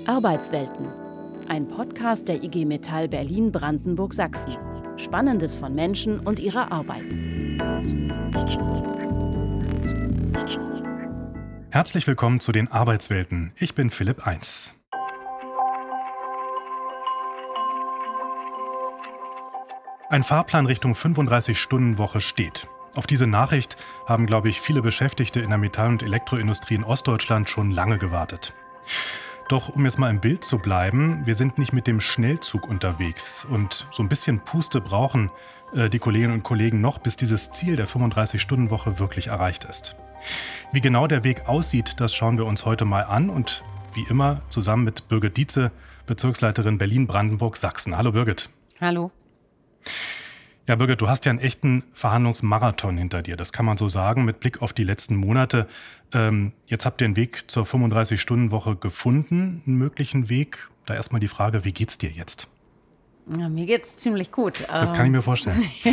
Arbeitswelten. Ein Podcast der IG Metall Berlin-Brandenburg-Sachsen. Spannendes von Menschen und ihrer Arbeit. Herzlich willkommen zu den Arbeitswelten. Ich bin Philipp Eins. Ein Fahrplan Richtung 35-Stunden-Woche steht. Auf diese Nachricht haben, glaube ich, viele Beschäftigte in der Metall- und Elektroindustrie in Ostdeutschland schon lange gewartet. Doch um jetzt mal im Bild zu bleiben, wir sind nicht mit dem Schnellzug unterwegs. Und so ein bisschen Puste brauchen die Kolleginnen und Kollegen noch, bis dieses Ziel der 35-Stunden-Woche wirklich erreicht ist. Wie genau der Weg aussieht, das schauen wir uns heute mal an. Und wie immer zusammen mit Birgit Dietze, Bezirksleiterin Berlin-Brandenburg-Sachsen. Hallo Birgit. Hallo. Ja, Birgit, du hast ja einen echten Verhandlungsmarathon hinter dir. Das kann man so sagen, mit Blick auf die letzten Monate. Jetzt habt ihr einen Weg zur 35-Stunden-Woche gefunden, einen möglichen Weg. Da erstmal die Frage, wie geht's dir jetzt? Ja, mir geht's ziemlich gut. Das kann ich mir vorstellen. Ja.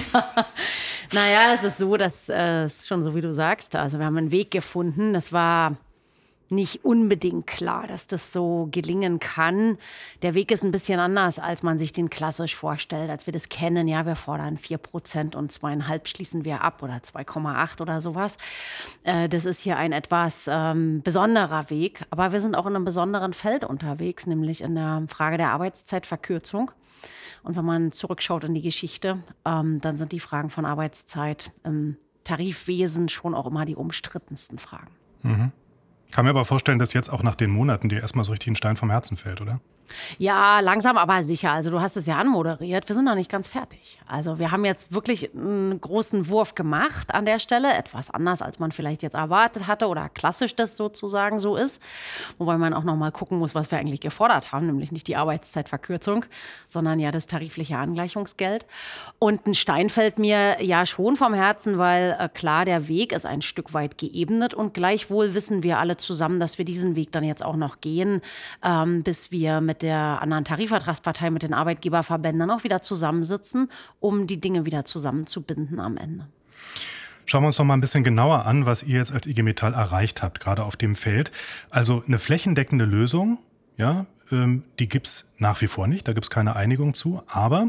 Naja, es ist so, dass es schon so, wie du sagst. Also wir haben einen Weg gefunden. Das war nicht unbedingt klar, dass das so gelingen kann. Der Weg ist ein bisschen anders, als man sich den klassisch vorstellt, als wir das kennen. Ja, wir fordern 4% und 2,5 schließen wir ab oder 2,8 oder sowas. Das ist hier ein etwas besonderer Weg. Aber wir sind auch in einem besonderen Feld unterwegs, nämlich in der Frage der Arbeitszeitverkürzung. Und wenn man zurückschaut in die Geschichte, dann sind die Fragen von Arbeitszeit im Tarifwesen schon auch immer die umstrittensten Fragen. Mhm. Kann mir aber vorstellen, dass jetzt auch nach den Monaten dir erstmal so richtig ein Stein vom Herzen fällt, oder? Ja, langsam, aber sicher. Also du hast es ja anmoderiert. Wir sind noch nicht ganz fertig. Also wir haben jetzt wirklich einen großen Wurf gemacht an der Stelle. Etwas anders, als man vielleicht jetzt erwartet hatte oder klassisch das sozusagen so ist. Wobei man auch noch mal gucken muss, was wir eigentlich gefordert haben. Nämlich nicht die Arbeitszeitverkürzung, sondern ja das tarifliche Angleichungsgeld. Und ein Stein fällt mir ja schon vom Herzen, weil klar, der Weg ist ein Stück weit geebnet. Und gleichwohl wissen wir alle zusammen, dass wir diesen Weg dann jetzt auch noch gehen, bis wir mit der anderen Tarifvertragspartei, mit den Arbeitgeberverbänden auch wieder zusammensitzen, um die Dinge wieder zusammenzubinden am Ende. Schauen wir uns noch mal ein bisschen genauer an, was ihr jetzt als IG Metall erreicht habt, gerade auf dem Feld. Also eine flächendeckende Lösung, ja, die gibt's nach wie vor nicht, da gibt's keine Einigung zu, aber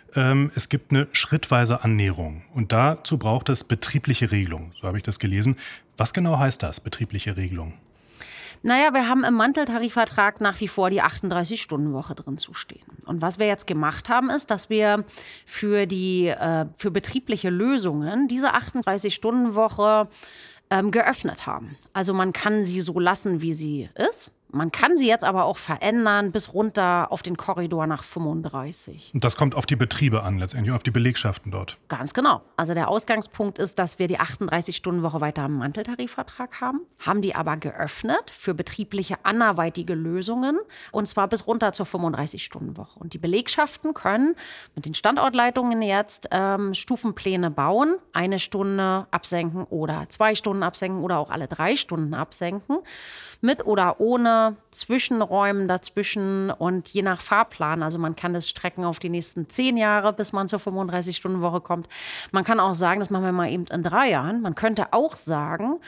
es gibt eine schrittweise Annäherung und dazu braucht es betriebliche Regelung, so habe ich das gelesen. Was genau heißt das, betriebliche Regelung? Naja, wir haben im Manteltarifvertrag nach wie vor die 38-Stunden-Woche drin zu stehen. Und was wir jetzt gemacht haben, ist, dass wir für betriebliche Lösungen diese 38-Stunden-Woche geöffnet haben. Also man kann sie so lassen, wie sie ist. Man kann sie jetzt aber auch verändern bis runter auf den Korridor nach 35. Und das kommt auf die Betriebe an, letztendlich auf die Belegschaften dort. Ganz genau. Also der Ausgangspunkt ist, dass wir die 38-Stunden-Woche weiter im Manteltarifvertrag haben die aber geöffnet für betriebliche anderweitige Lösungen und zwar bis runter zur 35-Stunden-Woche. Und die Belegschaften können mit den Standortleitungen jetzt Stufenpläne bauen, 1 Stunde absenken oder 2 Stunden absenken oder auch alle 3 Stunden absenken, mit oder ohne Zwischenräumen dazwischen und je nach Fahrplan. Also man kann das strecken auf die nächsten 10 Jahre, bis man zur 35-Stunden-Woche kommt. Man kann auch sagen, das machen wir mal eben in 3 Jahren. Man könnte auch sagen,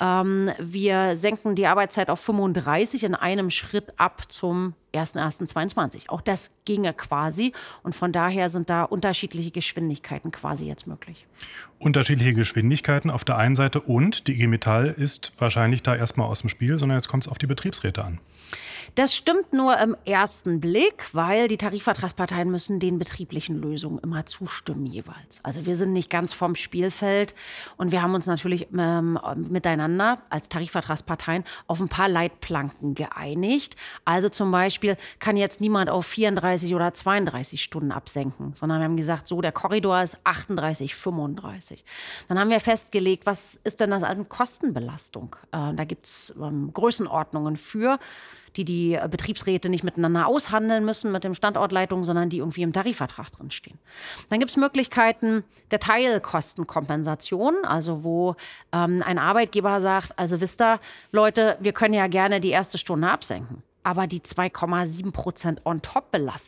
wir senken die Arbeitszeit auf 35 in einem Schritt ab zum 1.1.22. Auch das ginge quasi und von daher sind da unterschiedliche Geschwindigkeiten quasi jetzt möglich. Unterschiedliche Geschwindigkeiten auf der einen Seite und die IG Metall ist wahrscheinlich da erstmal aus dem Spiel, sondern jetzt kommt es auf die Betriebsräte an. Das stimmt nur im ersten Blick, weil die Tarifvertragsparteien müssen den betrieblichen Lösungen immer zustimmen jeweils. Also wir sind nicht ganz vom Spielfeld und wir haben uns natürlich miteinander als Tarifvertragsparteien auf ein paar Leitplanken geeinigt. Also zum Beispiel kann jetzt niemand auf 34 oder 32 Stunden absenken, sondern wir haben gesagt, so der Korridor ist 38, 35. Dann haben wir festgelegt, was ist denn das als Kostenbelastung? Da gibt es Größenordnungen für, die Betriebsräte nicht miteinander aushandeln müssen mit dem Standortleitung, sondern die irgendwie im Tarifvertrag drinstehen. Dann gibt es Möglichkeiten der Teilkostenkompensation, also wo ein Arbeitgeber sagt, also wisst ihr, Leute, wir können ja gerne die erste Stunde absenken. Aber die 2,7% On-Top-Belastung,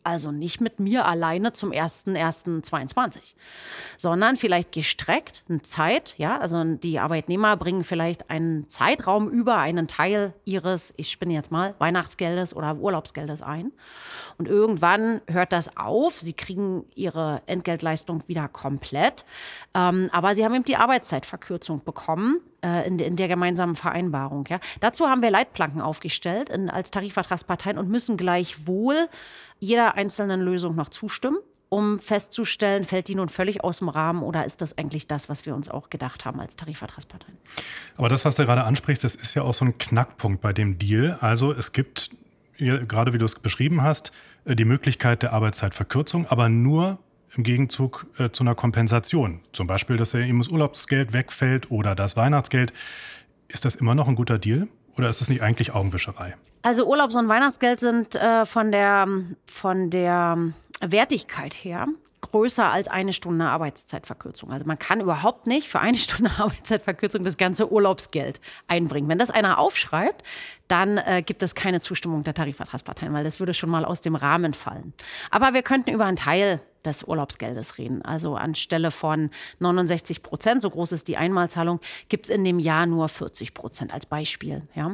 Also nicht mit mir alleine zum 01.01.22, sondern vielleicht gestreckt eine Zeit. Ja? Also die Arbeitnehmer bringen vielleicht einen Zeitraum über einen Teil ihres, ich spinne jetzt mal, Weihnachtsgeldes oder Urlaubsgeldes ein. Und irgendwann hört das auf. Sie kriegen ihre Entgeltleistung wieder komplett. Aber sie haben eben die Arbeitszeitverkürzung bekommen in der gemeinsamen Vereinbarung. Ja. Dazu haben wir Leitplanken aufgestellt als Tarifvertragsparteien und müssen gleichwohl jeder einzelnen Lösung noch zustimmen, um festzustellen, fällt die nun völlig aus dem Rahmen oder ist das eigentlich das, was wir uns auch gedacht haben als Tarifvertragsparteien. Aber das, was du gerade ansprichst, das ist ja auch so ein Knackpunkt bei dem Deal. Also es gibt, gerade wie du es beschrieben hast, die Möglichkeit der Arbeitszeitverkürzung, aber nur im Gegenzug zu einer Kompensation. Zum Beispiel, dass ihm das Urlaubsgeld wegfällt oder das Weihnachtsgeld. Ist das immer noch ein guter Deal oder ist das nicht eigentlich Augenwischerei? Also Urlaubs- und Weihnachtsgeld sind von der Wertigkeit her größer als 1 Stunde Arbeitszeitverkürzung. Also man kann überhaupt nicht für 1 Stunde Arbeitszeitverkürzung das ganze Urlaubsgeld einbringen. Wenn das einer aufschreibt, dann gibt es keine Zustimmung der Tarifvertragsparteien, weil das würde schon mal aus dem Rahmen fallen. Aber wir könnten über einen Teil des Urlaubsgeldes reden. Also anstelle von 69%, so groß ist die Einmalzahlung, gibt es in dem Jahr nur 40% als Beispiel. Ja?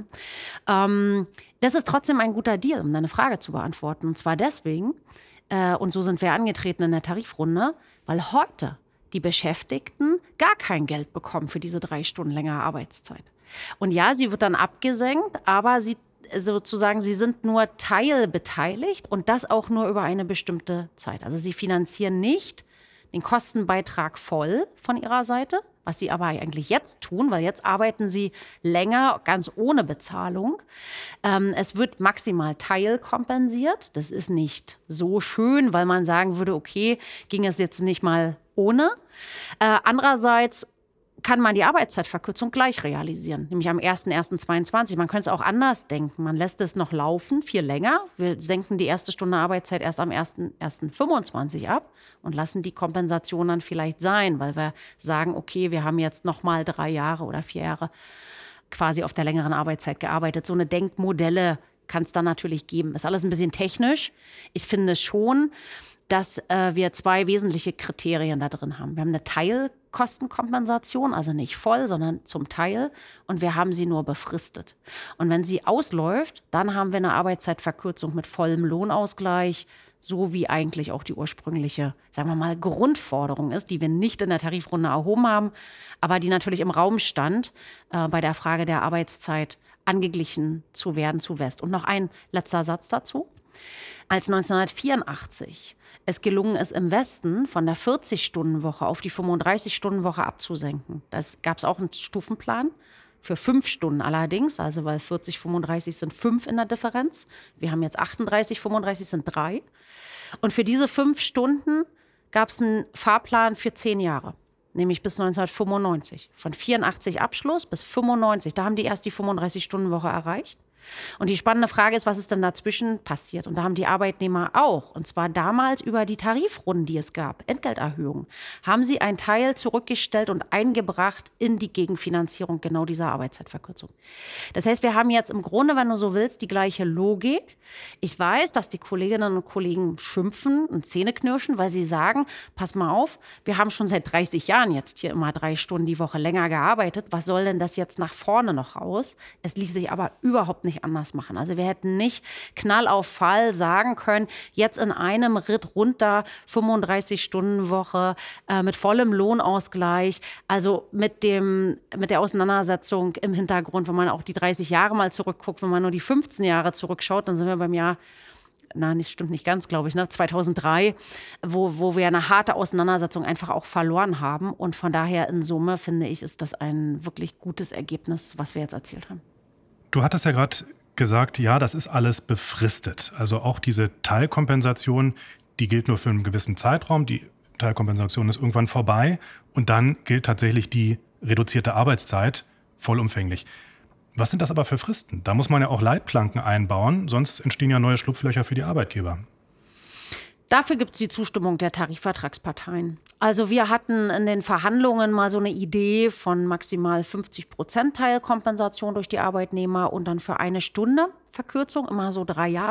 Das ist trotzdem ein guter Deal, um deine Frage zu beantworten. Und zwar deswegen, und so sind wir angetreten in der Tarifrunde, weil heute die Beschäftigten gar kein Geld bekommen für diese 3 Stunden längere Arbeitszeit. Und ja, sie wird dann abgesenkt, aber sie sind nur teilbeteiligt und das auch nur über eine bestimmte Zeit. Also sie finanzieren nicht den Kostenbeitrag voll von ihrer Seite, was sie aber eigentlich jetzt tun, weil jetzt arbeiten sie länger, ganz ohne Bezahlung. Es wird maximal teilkompensiert. Das ist nicht so schön, weil man sagen würde, okay, ging es jetzt nicht mal ohne. Andererseits kann man die Arbeitszeitverkürzung gleich realisieren, nämlich am 01.01.22. Man könnte es auch anders denken. Man lässt es noch laufen, viel länger. Wir senken die erste Stunde Arbeitszeit erst am 01.01.25 ab und lassen die Kompensation dann vielleicht sein, weil wir sagen, okay, wir haben jetzt noch mal 3 Jahre oder 4 Jahre quasi auf der längeren Arbeitszeit gearbeitet. So eine Denkmodelle kann es dann natürlich geben. Ist alles ein bisschen technisch. Ich finde schon, dass wir 2 wesentliche Kriterien da drin haben. Wir haben eine Teilkostenkompensation, also nicht voll, sondern zum Teil. Und wir haben sie nur befristet. Und wenn sie ausläuft, dann haben wir eine Arbeitszeitverkürzung mit vollem Lohnausgleich, so wie eigentlich auch die ursprüngliche, sagen wir mal, Grundforderung ist, die wir nicht in der Tarifrunde erhoben haben, aber die natürlich im Raum stand bei der Frage der Arbeitszeit angeglichen zu werden zu West. Und noch ein letzter Satz dazu. Als 1984 es gelungen ist, im Westen von der 40-Stunden-Woche auf die 35-Stunden-Woche abzusenken. Da gab es auch einen Stufenplan für 5 Stunden allerdings, also weil 40, 35 sind 5 in der Differenz. Wir haben jetzt 38, 35 sind 3. Und für diese 5 Stunden gab es einen Fahrplan für 10 Jahre. Nämlich bis 1995. Von 84 Abschluss bis 95. Da haben die erst die 35-Stunden-Woche erreicht. Und die spannende Frage ist, was ist denn dazwischen passiert? Und da haben die Arbeitnehmer auch, und zwar damals über die Tarifrunden, die es gab, Entgelterhöhungen, haben sie einen Teil zurückgestellt und eingebracht in die Gegenfinanzierung genau dieser Arbeitszeitverkürzung. Das heißt, wir haben jetzt im Grunde, wenn du so willst, die gleiche Logik. Ich weiß, dass die Kolleginnen und Kollegen schimpfen und Zähneknirschen, weil sie sagen, pass mal auf, wir haben schon seit 30 Jahren jetzt hier immer 3 Stunden die Woche länger gearbeitet. Was soll denn das jetzt nach vorne noch raus? Es ließ sich aber überhaupt nicht anders machen. Also wir hätten nicht Knall auf Fall sagen können, jetzt in einem Ritt runter 35-Stunden-Woche mit vollem Lohnausgleich, also mit der Auseinandersetzung im Hintergrund, wenn man auch die 30 Jahre mal zurückguckt, wenn man nur die 15 Jahre zurückschaut, dann sind wir beim Jahr, das stimmt nicht ganz, glaube ich, 2003, wo wir eine harte Auseinandersetzung einfach auch verloren haben. Und von daher in Summe, finde ich, ist das ein wirklich gutes Ergebnis, was wir jetzt erzielt haben. Du hattest ja gerade gesagt, ja, das ist alles befristet. Also auch diese Teilkompensation, die gilt nur für einen gewissen Zeitraum. Die Teilkompensation ist irgendwann vorbei und dann gilt tatsächlich die reduzierte Arbeitszeit vollumfänglich. Was sind das aber für Fristen? Da muss man ja auch Leitplanken einbauen, sonst entstehen ja neue Schlupflöcher für die Arbeitgeber. Dafür gibt es die Zustimmung der Tarifvertragsparteien. Also wir hatten in den Verhandlungen mal so eine Idee von maximal 50% Teilkompensation durch die Arbeitnehmer und dann für 1 Stunde Verkürzung, immer so 3 Jahre,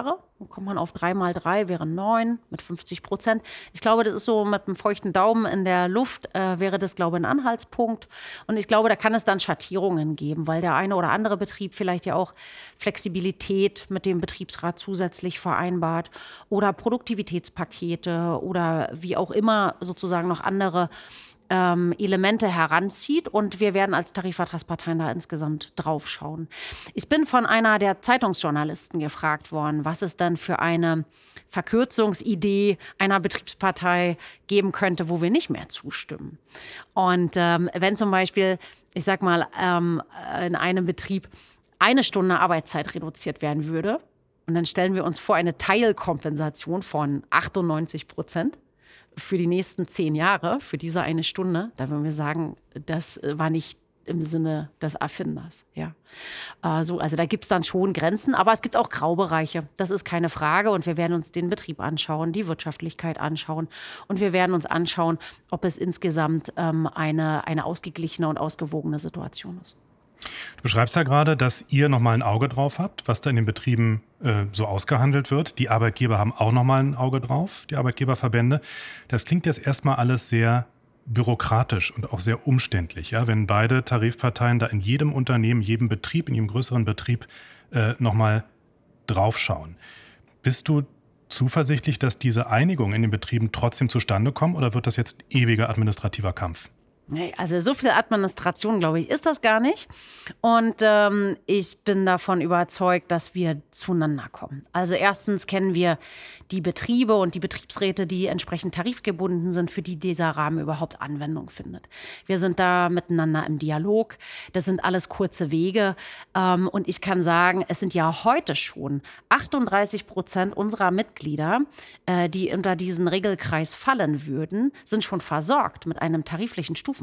Dann kommt man auf 3 mal 3, wären 9 mit 50%. Ich glaube, das ist so mit einem feuchten Daumen in der Luft, wäre das, glaube ich, ein Anhaltspunkt. Und ich glaube, da kann es dann Schattierungen geben, weil der eine oder andere Betrieb vielleicht ja auch Flexibilität mit dem Betriebsrat zusätzlich vereinbart oder Produktivitätspakete oder wie auch immer sozusagen noch andere Elemente heranzieht, und wir werden als Tarifvertragsparteien da insgesamt drauf schauen. Ich bin von einer der Zeitungsjournalisten gefragt worden, was es dann für eine Verkürzungsidee einer Betriebspartei geben könnte, wo wir nicht mehr zustimmen. Und wenn zum Beispiel, ich sag mal, in einem Betrieb 1 Stunde Arbeitszeit reduziert werden würde, und dann stellen wir uns vor eine Teilkompensation von 98% für die nächsten 10 Jahre, für diese 1 Stunde, da würden wir sagen, das war nicht im Sinne des Erfinders. Ja. Also da gibt es dann schon Grenzen, aber es gibt auch Graubereiche. Das ist keine Frage, und wir werden uns den Betrieb anschauen, die Wirtschaftlichkeit anschauen, und wir werden uns anschauen, ob es insgesamt eine ausgeglichene und ausgewogene Situation ist. Du beschreibst ja gerade, dass ihr nochmal ein Auge drauf habt, was da in den Betrieben so ausgehandelt wird. Die Arbeitgeber haben auch nochmal ein Auge drauf, die Arbeitgeberverbände. Das klingt jetzt erstmal alles sehr bürokratisch und auch sehr umständlich, ja? Wenn beide Tarifparteien da in jedem Unternehmen, jedem Betrieb, in jedem größeren Betrieb nochmal draufschauen. Bist du zuversichtlich, dass diese Einigung in den Betrieben trotzdem zustande kommt, oder wird das jetzt ewiger administrativer Kampf? Nee, also so viel Administration, glaube ich, ist das gar nicht. Und ich bin davon überzeugt, dass wir zueinander kommen. Also erstens kennen wir die Betriebe und die Betriebsräte, die entsprechend tarifgebunden sind, für die dieser Rahmen überhaupt Anwendung findet. Wir sind da miteinander im Dialog. Das sind alles kurze Wege. Und ich kann sagen, es sind ja heute schon 38% unserer Mitglieder, die unter diesen Regelkreis fallen würden, sind schon versorgt mit einem tariflichen Stufenplan.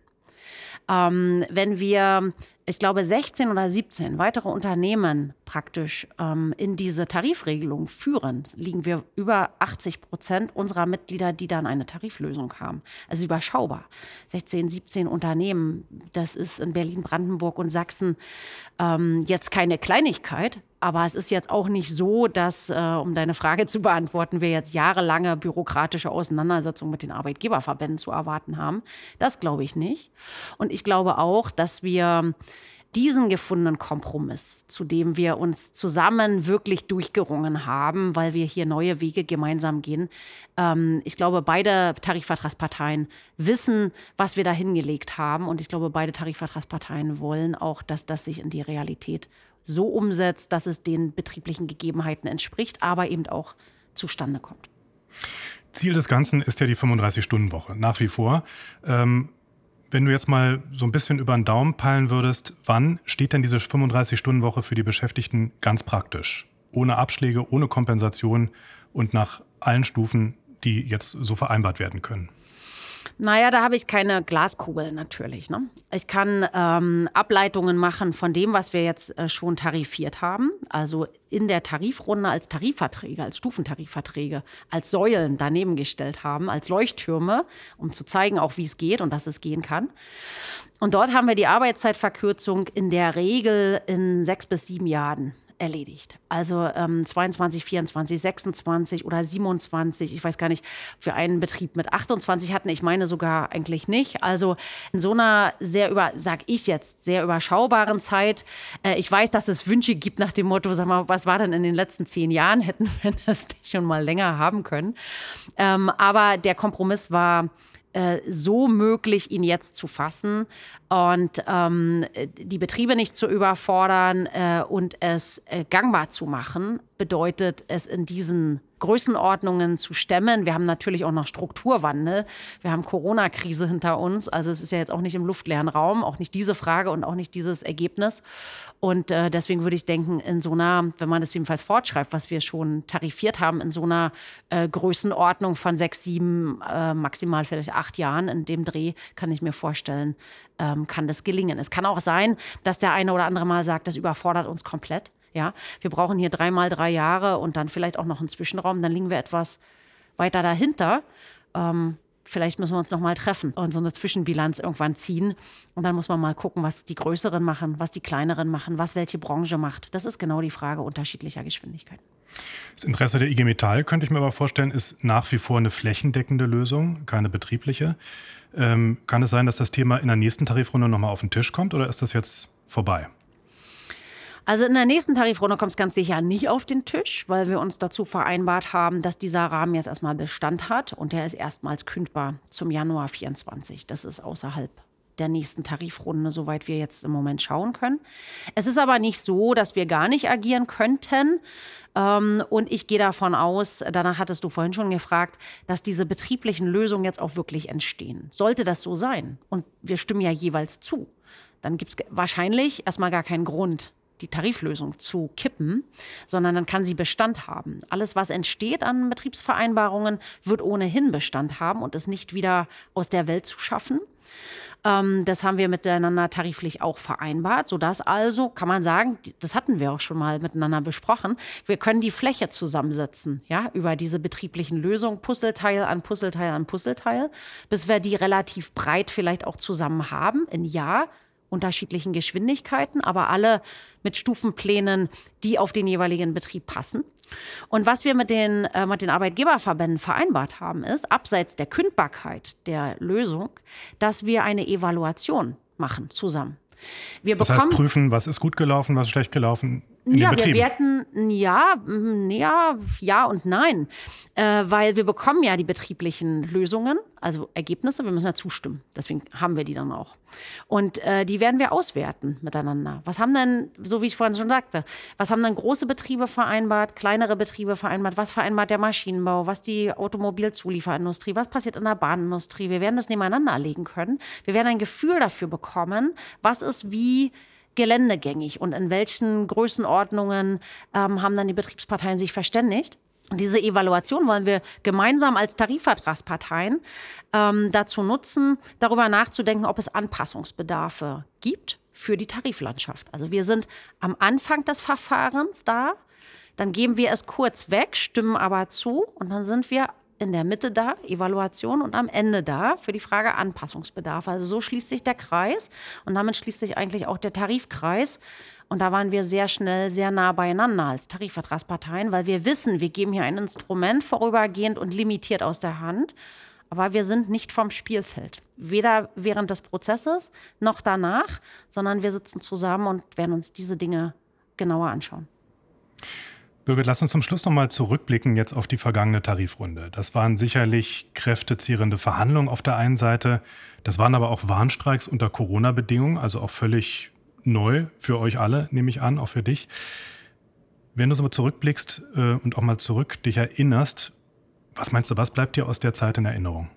Wenn wir, ich glaube, 16 oder 17 weitere Unternehmen praktisch in diese Tarifregelung führen, liegen wir über 80% unserer Mitglieder, die dann eine Tariflösung haben. Also überschaubar. 16, 17 Unternehmen, das ist in Berlin, Brandenburg und Sachsen jetzt keine Kleinigkeit. Aber es ist jetzt auch nicht so, dass, um deine Frage zu beantworten, wir jetzt jahrelange bürokratische Auseinandersetzungen mit den Arbeitgeberverbänden zu erwarten haben. Das glaube ich nicht. Und ich glaube auch, dass wir diesen gefundenen Kompromiss, zu dem wir uns zusammen wirklich durchgerungen haben, weil wir hier neue Wege gemeinsam gehen. Ich glaube, beide Tarifvertragsparteien wissen, was wir da hingelegt haben. Und ich glaube, beide Tarifvertragsparteien wollen auch, dass das sich in die Realität so umsetzt, dass es den betrieblichen Gegebenheiten entspricht, aber eben auch zustande kommt. Ziel des Ganzen ist ja die 35-Stunden-Woche, nach wie vor. Wenn du jetzt mal so ein bisschen über den Daumen peilen würdest, wann steht denn diese 35-Stunden-Woche für die Beschäftigten ganz praktisch? Ohne Abschläge, ohne Kompensation und nach allen Stufen, die jetzt so vereinbart werden können. Naja, da habe ich keine Glaskugel natürlich. Ne? Ich kann Ableitungen machen von dem, was wir jetzt schon tarifiert haben. Also in der Tarifrunde als Tarifverträge, als Stufentarifverträge, als Säulen daneben gestellt haben, als Leuchttürme, um zu zeigen auch, wie es geht und dass es gehen kann. Und dort haben wir die Arbeitszeitverkürzung in der Regel in 6 bis 7 Jahren erledigt. Also 22, 24, 26 oder 27. Ich weiß gar nicht, ob wir einen Betrieb mit 28 hatten. Ich meine sogar eigentlich nicht. Also in so einer sehr überschaubaren Zeit. Ich weiß, dass es Wünsche gibt nach dem Motto, sag mal, was war denn in den letzten 10 Jahren? Hätten wir das nicht schon mal länger haben können. Aber der Kompromiss war so möglich, ihn jetzt zu fassen und die Betriebe nicht zu überfordern und es gangbar zu machen, bedeutet es in diesen Größenordnungen zu stemmen. Wir haben natürlich auch noch Strukturwandel. Wir haben Corona-Krise hinter uns. Also es ist ja jetzt auch nicht im luftleeren Raum, auch nicht diese Frage und auch nicht dieses Ergebnis. Und deswegen würde ich denken, in so einer, wenn man das jedenfalls fortschreibt, was wir schon tarifiert haben, in so einer Größenordnung von 6, 7, maximal vielleicht 8 Jahren, in dem Dreh kann ich mir vorstellen, kann das gelingen. Es kann auch sein, dass der eine oder andere mal sagt, das überfordert uns komplett. Ja, wir brauchen hier 3 mal 3 Jahre und dann vielleicht auch noch einen Zwischenraum. Dann liegen wir etwas weiter dahinter. vielleicht müssen wir uns noch mal treffen und so eine Zwischenbilanz irgendwann ziehen. Und dann muss man mal gucken, was die Größeren machen, was die Kleineren machen, was welche Branche macht. Das ist genau die Frage unterschiedlicher Geschwindigkeiten. Das Interesse der IG Metall, könnte ich mir aber vorstellen, ist nach wie vor eine flächendeckende Lösung, keine betriebliche. Kann es sein, dass das Thema in der nächsten Tarifrunde nochmal auf den Tisch kommt oder ist das jetzt vorbei? Also in der nächsten Tarifrunde kommt es ganz sicher nicht auf den Tisch, weil wir uns dazu vereinbart haben, dass dieser Rahmen jetzt erstmal Bestand hat und der ist erstmals kündbar zum Januar 2024. Das ist außerhalb der nächsten Tarifrunde, soweit wir jetzt im Moment schauen können. Es ist aber nicht so, dass wir gar nicht agieren könnten. Und ich gehe davon aus, danach hattest du vorhin schon gefragt, dass diese betrieblichen Lösungen jetzt auch wirklich entstehen. Sollte das so sein, und wir stimmen ja jeweils zu, dann gibt es wahrscheinlich erstmal gar keinen Grund, die Tariflösung zu kippen, sondern dann kann sie Bestand haben. Alles, was entsteht an Betriebsvereinbarungen, wird ohnehin Bestand haben und ist nicht wieder aus der Welt zu schaffen. Das haben wir miteinander tariflich auch vereinbart, sodass also, kann man sagen, das hatten wir auch schon mal miteinander besprochen, wir können die Fläche zusammensetzen, ja, über diese betrieblichen Lösungen, Puzzleteil an Puzzleteil an Puzzleteil, bis wir die relativ breit vielleicht auch zusammen haben, in Jahr, unterschiedlichen Geschwindigkeiten, aber alle mit Stufenplänen, die auf den jeweiligen Betrieb passen. Und was wir mit den Arbeitgeberverbänden vereinbart haben, ist, abseits der Kündbarkeit der Lösung, dass wir eine Evaluation machen zusammen. Das heißt, prüfen, was ist gut gelaufen, was ist schlecht gelaufen in den Betrieben? Wir werten ja und nein, weil wir bekommen ja die betrieblichen Lösungen, also Ergebnisse, wir müssen ja zustimmen, deswegen haben wir die dann auch. Und die werden wir auswerten miteinander. Was haben denn, so wie ich vorhin schon sagte, was haben denn große Betriebe vereinbart, kleinere Betriebe vereinbart, was vereinbart der Maschinenbau, was die Automobilzulieferindustrie, was passiert in der Bahnindustrie? Wir werden das nebeneinander legen können. Wir werden ein Gefühl dafür bekommen, was ist wie geländegängig und in welchen Größenordnungen haben dann die Betriebsparteien sich verständigt. Und diese Evaluation wollen wir gemeinsam als Tarifvertragsparteien dazu nutzen, darüber nachzudenken, ob es Anpassungsbedarfe gibt für die Tariflandschaft. Also wir sind am Anfang des Verfahrens da, dann geben wir es kurz weg, stimmen aber zu und dann sind wir in der Mitte da, Evaluation, und am Ende da für die Frage Anpassungsbedarf. Also so schließt sich der Kreis und damit schließt sich eigentlich auch der Tarifkreis. Und da waren wir sehr schnell, sehr nah beieinander als Tarifvertragsparteien, weil wir wissen, wir geben hier ein Instrument vorübergehend und limitiert aus der Hand. Aber wir sind nicht vom Spielfeld. Weder während des Prozesses noch danach, sondern wir sitzen zusammen und werden uns diese Dinge genauer anschauen. Birgit, lass uns zum Schluss nochmal zurückblicken jetzt auf die vergangene Tarifrunde. Das waren sicherlich kräftezehrende Verhandlungen auf der einen Seite. Das waren aber auch Warnstreiks unter Corona-Bedingungen, also auch völlig neu für euch alle, nehme ich an, auch für dich. Wenn du so mal zurückblickst und auch mal zurück dich erinnerst, was meinst du, was bleibt dir aus der Zeit in Erinnerung?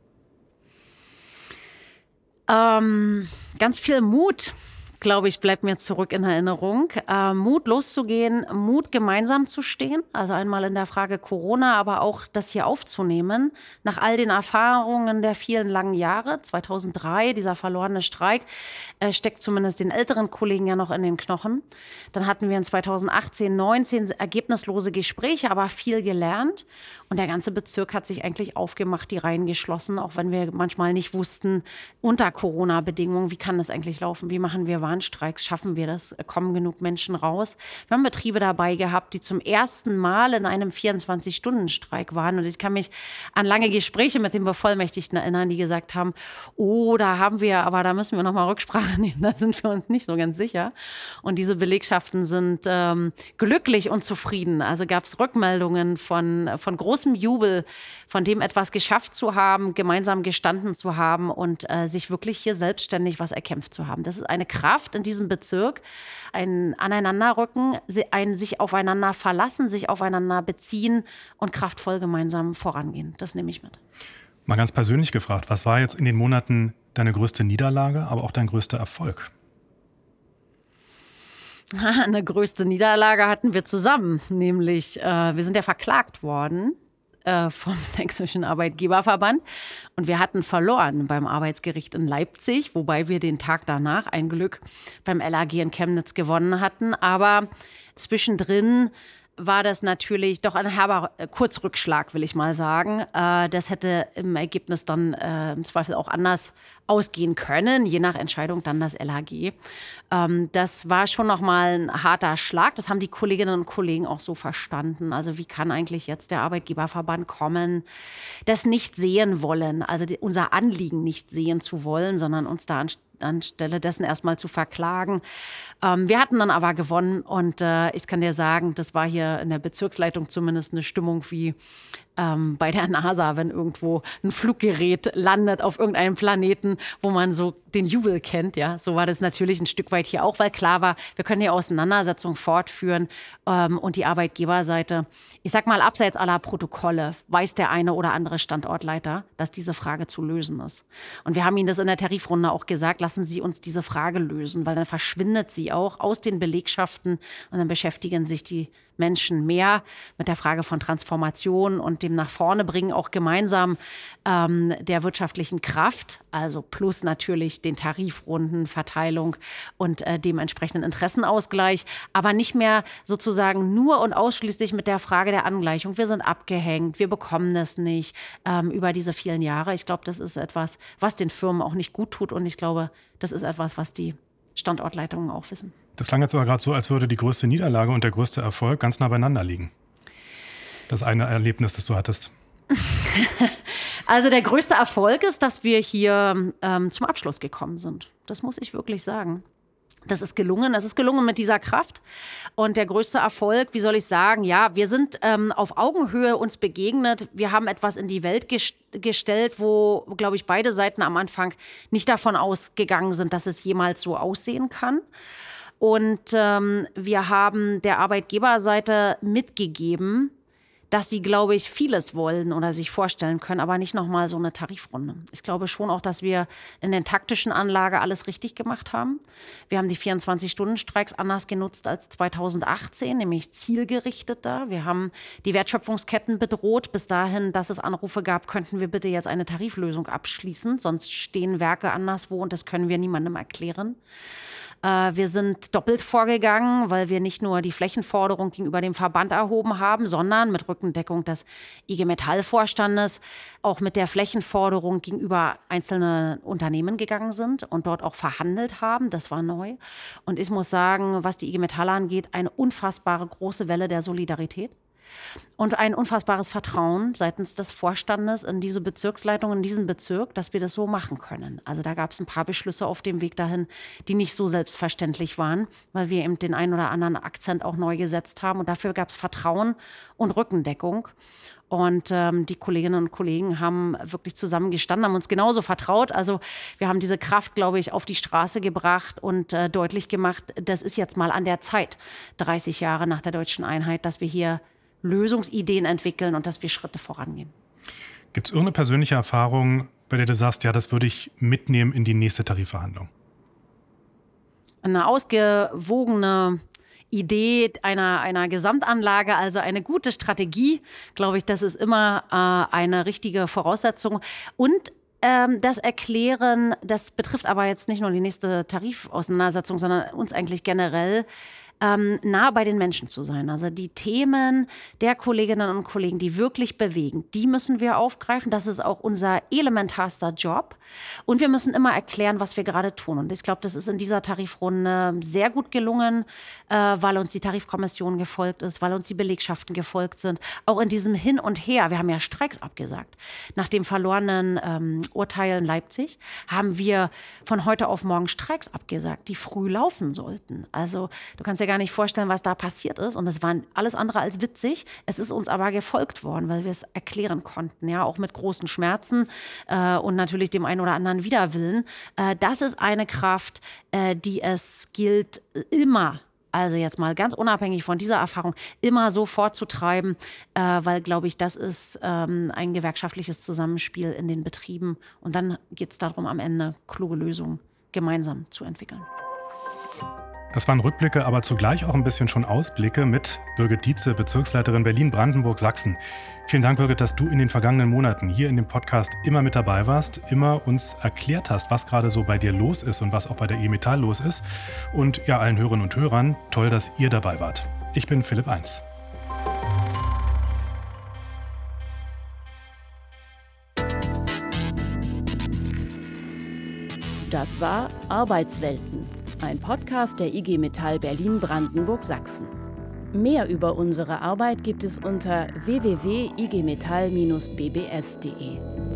Ganz viel Mut, glaube ich, bleibt mir zurück in Erinnerung. Mut loszugehen, Mut gemeinsam zu stehen. Also einmal in der Frage Corona, aber auch das hier aufzunehmen. Nach all den Erfahrungen der vielen langen Jahre, 2003, dieser verlorene Streik, steckt zumindest den älteren Kollegen ja noch in den Knochen. Dann hatten wir in 2018, 19 ergebnislose Gespräche, aber viel gelernt. Und der ganze Bezirk hat sich eigentlich aufgemacht, die Reihen geschlossen, auch wenn wir manchmal nicht wussten, unter Corona-Bedingungen, wie kann das eigentlich laufen, wie machen wir Warnstreiks, schaffen wir das, kommen genug Menschen raus. Wir haben Betriebe dabei gehabt, die zum ersten Mal in einem 24-Stunden-Streik waren. Und ich kann mich an lange Gespräche mit den Bevollmächtigten erinnern, die gesagt haben, oh, da haben wir, aber da müssen wir nochmal Rücksprache nehmen, da sind wir uns nicht so ganz sicher. Und diese Belegschaften sind glücklich und zufrieden. Also gab es Rückmeldungen von großem Jubel, von dem etwas geschafft zu haben, gemeinsam gestanden zu haben und sich wirklich hier selbstständig was erkämpft zu haben. Das ist eine Kraft in diesem Bezirk, ein Aneinanderrücken, ein sich aufeinander verlassen, sich aufeinander beziehen und kraftvoll gemeinsam vorangehen. Das nehme ich mit. Mal ganz persönlich gefragt, was war jetzt in den Monaten deine größte Niederlage, aber auch dein größter Erfolg? Eine größte Niederlage hatten wir zusammen, nämlich wir sind ja verklagt worden vom Sächsischen Arbeitgeberverband und wir hatten verloren beim Arbeitsgericht in Leipzig, wobei wir den Tag danach ein Glück beim LAG in Chemnitz gewonnen hatten, aber zwischendrin war das natürlich doch ein herber Kurzrückschlag, will ich mal sagen. Das hätte im Ergebnis dann im Zweifel auch anders ausgehen können, je nach Entscheidung dann das LHG. Das war schon nochmal ein harter Schlag. Das haben die Kolleginnen und Kollegen auch so verstanden. Also wie kann eigentlich jetzt der Arbeitgeberverband kommen, das nicht sehen wollen, also unser Anliegen nicht sehen zu wollen, sondern uns da anstelle dessen erstmal zu verklagen. Wir hatten dann aber gewonnen und ich kann dir sagen, das war hier in der Bezirksleitung zumindest eine Stimmung wie bei der NASA, wenn irgendwo ein Fluggerät landet auf irgendeinem Planeten, wo man so den Jubel kennt. Ja, so war das natürlich ein Stück weit hier auch, weil klar war, wir können die Auseinandersetzung fortführen und die Arbeitgeberseite, ich sag mal abseits aller Protokolle, weiß der eine oder andere Standortleiter, dass diese Frage zu lösen ist. Und wir haben Ihnen das in der Tarifrunde auch gesagt, lassen Sie uns diese Frage lösen, weil dann verschwindet sie auch aus den Belegschaften und dann beschäftigen sich die Menschen mehr mit der Frage von Transformation und dem nach vorne bringen, auch gemeinsam der wirtschaftlichen Kraft, also plus natürlich den Tarifrunden, Verteilung und dem entsprechenden Interessenausgleich, aber nicht mehr sozusagen nur und ausschließlich mit der Frage der Angleichung. Wir sind abgehängt, wir bekommen das nicht über diese vielen Jahre. Ich glaube, das ist etwas, was den Firmen auch nicht gut tut und ich glaube, das ist etwas, was die Standortleitungen auch wissen. Das klang jetzt aber gerade so, als würde die größte Niederlage und der größte Erfolg ganz nah beieinander liegen. Das eine Erlebnis, das du hattest. Also der größte Erfolg ist, dass wir hier zum Abschluss gekommen sind. Das muss ich wirklich sagen. Das ist gelungen mit dieser Kraft. Und der größte Erfolg, wie soll ich sagen, ja, wir sind auf Augenhöhe uns begegnet. Wir haben etwas in die Welt gestellt, wo, glaube ich, beide Seiten am Anfang nicht davon ausgegangen sind, dass es jemals so aussehen kann. Und wir haben der Arbeitgeberseite mitgegeben, dass sie, glaube ich, vieles wollen oder sich vorstellen können, aber nicht nochmal so eine Tarifrunde. Ich glaube schon auch, dass wir in der taktischen Anlage alles richtig gemacht haben. Wir haben die 24-Stunden-Streiks anders genutzt als 2018, nämlich zielgerichteter. Wir haben die Wertschöpfungsketten bedroht. Bis dahin, dass es Anrufe gab, könnten wir bitte jetzt eine Tariflösung abschließen, sonst stehen Werke anderswo und das können wir niemandem erklären. Wir sind doppelt vorgegangen, weil wir nicht nur die Flächenforderung gegenüber dem Verband erhoben haben, sondern mit Rückendeckung des IG Metall-Vorstandes auch mit der Flächenforderung gegenüber einzelnen Unternehmen gegangen sind und dort auch verhandelt haben. Das war neu. Und ich muss sagen, was die IG Metall angeht, eine unfassbare große Welle der Solidarität. Und ein unfassbares Vertrauen seitens des Vorstandes in diese Bezirksleitung, in diesen Bezirk, dass wir das so machen können. Also da gab es ein paar Beschlüsse auf dem Weg dahin, die nicht so selbstverständlich waren, weil wir eben den einen oder anderen Akzent auch neu gesetzt haben. Und dafür gab es Vertrauen und Rückendeckung. Und die Kolleginnen und Kollegen haben wirklich zusammengestanden, haben uns genauso vertraut. Also wir haben diese Kraft, glaube ich, auf die Straße gebracht und deutlich gemacht, das ist jetzt mal an der Zeit, 30 Jahre nach der deutschen Einheit, dass wir hier Lösungsideen entwickeln und dass wir Schritte vorangehen. Gibt es irgendeine persönliche Erfahrung, bei der du sagst, ja, das würde ich mitnehmen in die nächste Tarifverhandlung? Eine ausgewogene Idee einer Gesamtanlage, also eine gute Strategie, glaube ich, das ist immer eine richtige Voraussetzung. Und das Erklären, das betrifft aber jetzt nicht nur die nächste Tarifauseinandersetzung, sondern uns eigentlich generell, nah bei den Menschen zu sein. Also die Themen der Kolleginnen und Kollegen, die wirklich bewegen, die müssen wir aufgreifen. Das ist auch unser elementarster Job. Und wir müssen immer erklären, was wir gerade tun. Und ich glaube, das ist in dieser Tarifrunde sehr gut gelungen, weil uns die Tarifkommission gefolgt ist, weil uns die Belegschaften gefolgt sind. Auch in diesem Hin und Her. Wir haben ja Streiks abgesagt. Nach dem verlorenen Urteil in Leipzig haben wir von heute auf morgen Streiks abgesagt, die früh laufen sollten. Also du kannst ja gar nicht vorstellen, was da passiert ist. Und es war alles andere als witzig. Es ist uns aber gefolgt worden, weil wir es erklären konnten, ja, auch mit großen Schmerzen und natürlich dem einen oder anderen Widerwillen. Das ist eine Kraft, die es gilt immer, also jetzt mal ganz unabhängig von dieser Erfahrung, immer so fortzutreiben, weil, glaube ich, das ist ein gewerkschaftliches Zusammenspiel in den Betrieben. Und dann geht es darum, am Ende kluge Lösungen gemeinsam zu entwickeln. Das waren Rückblicke, aber zugleich auch ein bisschen schon Ausblicke mit Birgit Dietze, Bezirksleiterin Berlin-Brandenburg-Sachsen. Vielen Dank, Birgit, dass du in den vergangenen Monaten hier in dem Podcast immer mit dabei warst, immer uns erklärt hast, was gerade so bei dir los ist und was auch bei der IG Metall los ist. Und ja, allen Hörerinnen und Hörern, toll, dass ihr dabei wart. Ich bin Philipp Eins. Das war Arbeitswelten, ein Podcast der IG Metall Berlin-Brandenburg-Sachsen. Mehr über unsere Arbeit gibt es unter www.igmetall-bbs.de.